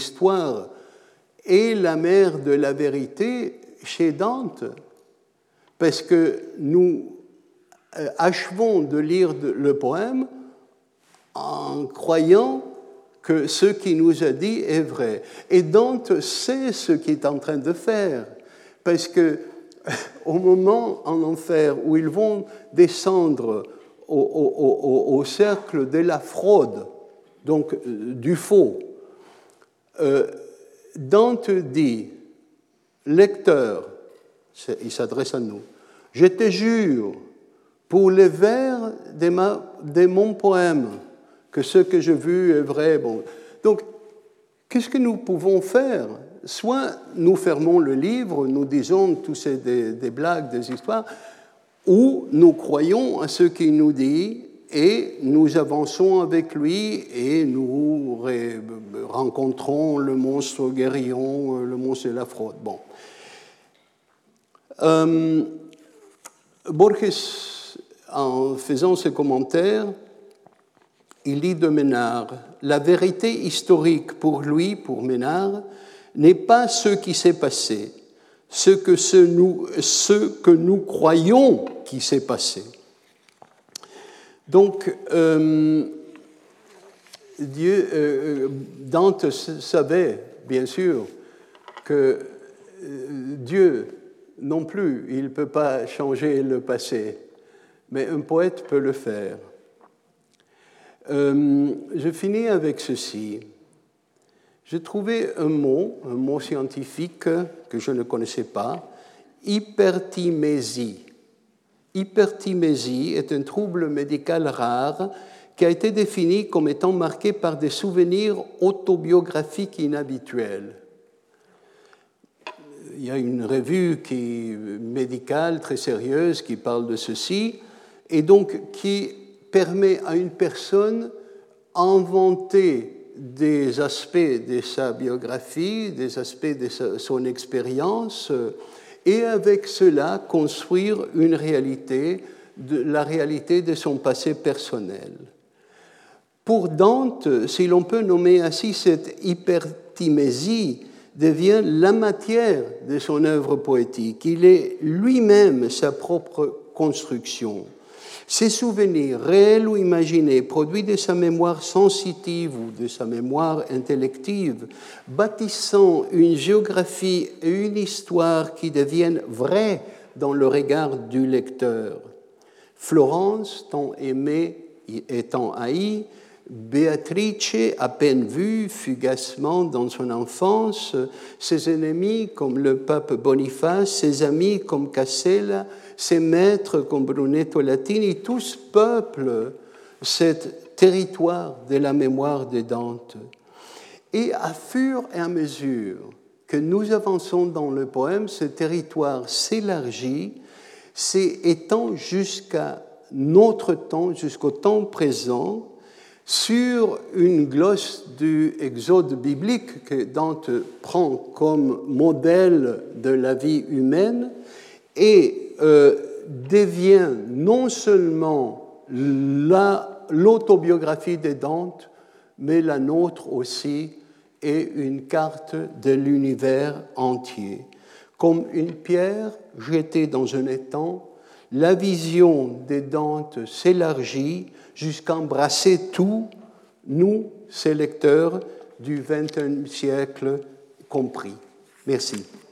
est la mère de la vérité chez Dante, parce que nous achevons de lire le poème en croyant que ce qu'il nous a dit est vrai. Et Dante sait ce qu'il est en train de faire, parce que au moment en enfer où ils vont descendre au cercle de la fraude, donc du faux, Dante dit, lecteur, il s'adresse à nous, je te jure, pour les vers de mon poème, que ce que j'ai vu est vrai. Bon. Donc, qu'est-ce que nous pouvons faire? Soit nous fermons le livre, nous disons tout c'est des blagues, des histoires, ou nous croyons à ce qu'il nous dit et nous avançons avec lui et nous rencontrons le monstre guérillon, le monstre de la fraude. Bon. Borges, en faisant ce commentaire, il dit de Ménard, la vérité historique pour lui, pour Ménard, n'est pas ce qui s'est passé, ce que nous croyons qui s'est passé. Donc, Dante savait, bien sûr, que Dieu non plus, il ne peut pas changer le passé, mais un poète peut le faire. Je finis avec ceci. J'ai trouvé un mot scientifique que je ne connaissais pas, hyperthymésie. Hyperthymésie est un trouble médical rare qui a été défini comme étant marqué par des souvenirs autobiographiques inhabituels. Il y a une revue médicale très sérieuse qui parle de ceci, et donc qui permet à une personne d'inventer des aspects de sa biographie, des aspects de son expérience, et avec cela construire une réalité, la réalité de son passé personnel. Pour Dante, si l'on peut nommer ainsi cette hyperthymésie, devient la matière de son œuvre poétique. Il est lui-même sa propre construction. Ses souvenirs, réels ou imaginés, produits de sa mémoire sensitive ou de sa mémoire intellective, bâtissant une géographie et une histoire qui deviennent vraies dans le regard du lecteur. Florence, tant aimée et tant haïe, Beatrice, à peine vue fugacement dans son enfance, ses ennemis comme le pape Boniface, ses amis comme Casella, ses maîtres comme Brunetto Latini, tous peuplent ce territoire de la mémoire de Dante. Et à fur et à mesure que nous avançons dans le poème, ce territoire s'élargit, s'étend jusqu'à notre temps, jusqu'au temps présent, sur une glosse du Exode biblique que Dante prend comme modèle de la vie humaine et devient non seulement l'autobiographie de Dante, mais la nôtre aussi, et une carte de l'univers entier. Comme une pierre jetée dans un étang, la vision de Dante s'élargit jusqu'à embrasser tout, nous, ces lecteurs du XXIe siècle compris. Merci.